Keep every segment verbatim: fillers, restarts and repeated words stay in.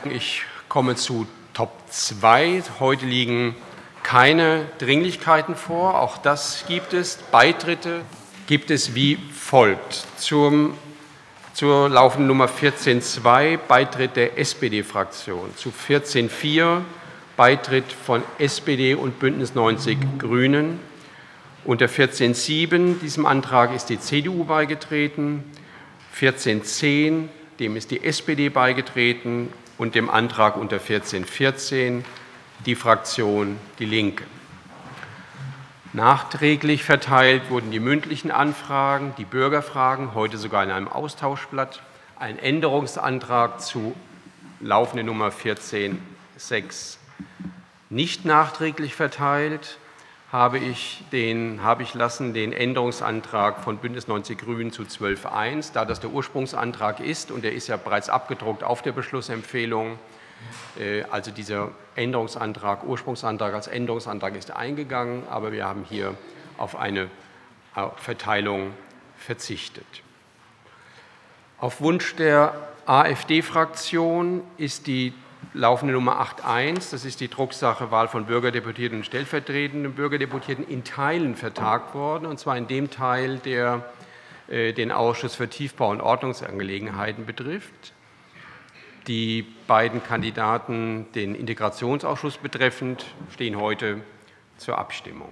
Ich komme zu Top zwei. Heute liegen keine Dringlichkeiten vor. Auch das gibt es. Beitritte gibt es wie folgt. Zum, zur laufenden Nummer vierzehn Punkt zwei Beitritt der S P D-Fraktion. Zu vierzehn Punkt vier Beitritt von S P D und Bündnis neunzig Grünen. Unter vierzehn Punkt sieben diesem Antrag ist die C D U beigetreten. vierzehn Punkt zehn dem ist die S P D beigetreten und dem Antrag unter vierzehn Punkt vierzehn die Fraktion Die Linke. Nachträglich verteilt wurden die mündlichen Anfragen, die Bürgerfragen, heute sogar in einem Austauschblatt, ein Änderungsantrag zu laufende Nummer vierzehn Punkt sechs nicht nachträglich verteilt, habe ich, den, habe ich lassen den Änderungsantrag von Bündnis neunzig Grünen zu zwölf Punkt eins, da das der Ursprungsantrag ist, und der ist ja bereits abgedruckt auf der Beschlussempfehlung, äh, also dieser Änderungsantrag, Ursprungsantrag als Änderungsantrag ist eingegangen, aber wir haben hier auf eine Verteilung verzichtet. Auf Wunsch der AfD-Fraktion ist die laufende Nummer acht Punkt eins, das ist die Drucksache Wahl von Bürgerdeputierten und stellvertretenden Bürgerdeputierten, in Teilen vertagt worden, und zwar in dem Teil, der äh, den Ausschuss für Tiefbau- und Ordnungsangelegenheiten betrifft. Die beiden Kandidaten, den Integrationsausschuss betreffend, stehen heute zur Abstimmung.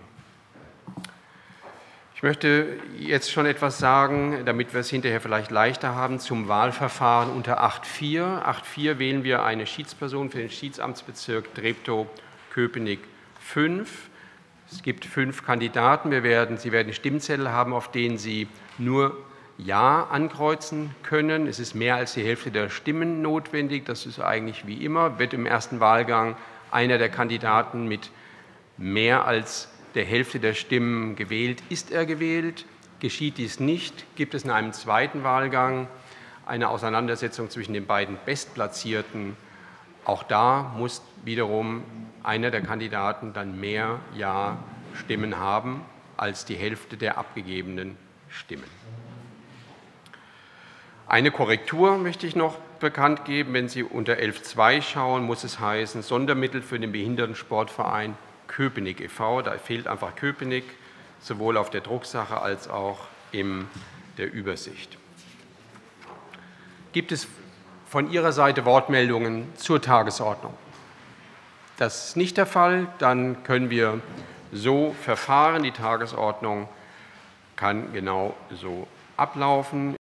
Ich möchte jetzt schon etwas sagen, damit wir es hinterher vielleicht leichter haben, zum Wahlverfahren unter acht Punkt vier. acht Punkt vier wählen wir eine Schiedsperson für den Schiedsamtsbezirk Treptow-Köpenick fünf. Es gibt fünf Kandidaten. Wir werden, Sie werden Stimmzettel haben, auf denen Sie nur Ja ankreuzen können. Es ist mehr als die Hälfte der Stimmen notwendig. Das ist eigentlich wie immer. Wird im ersten Wahlgang einer der Kandidaten mit mehr als der Hälfte der Stimmen gewählt, ist er gewählt. Geschieht dies nicht, gibt es in einem zweiten Wahlgang eine Auseinandersetzung zwischen den beiden Bestplatzierten. Auch da muss wiederum einer der Kandidaten dann mehr Ja-Stimmen haben als die Hälfte der abgegebenen Stimmen. Eine Korrektur möchte ich noch bekannt geben. Wenn Sie unter elf Punkt zwei schauen, muss es heißen, Sondermittel für den Behindertensportverein Köpenick e V Da fehlt einfach Köpenick, sowohl auf der Drucksache als auch in der Übersicht. Gibt es von Ihrer Seite Wortmeldungen zur Tagesordnung? Das ist nicht der Fall. Dann können wir so verfahren. Die Tagesordnung kann genau so ablaufen.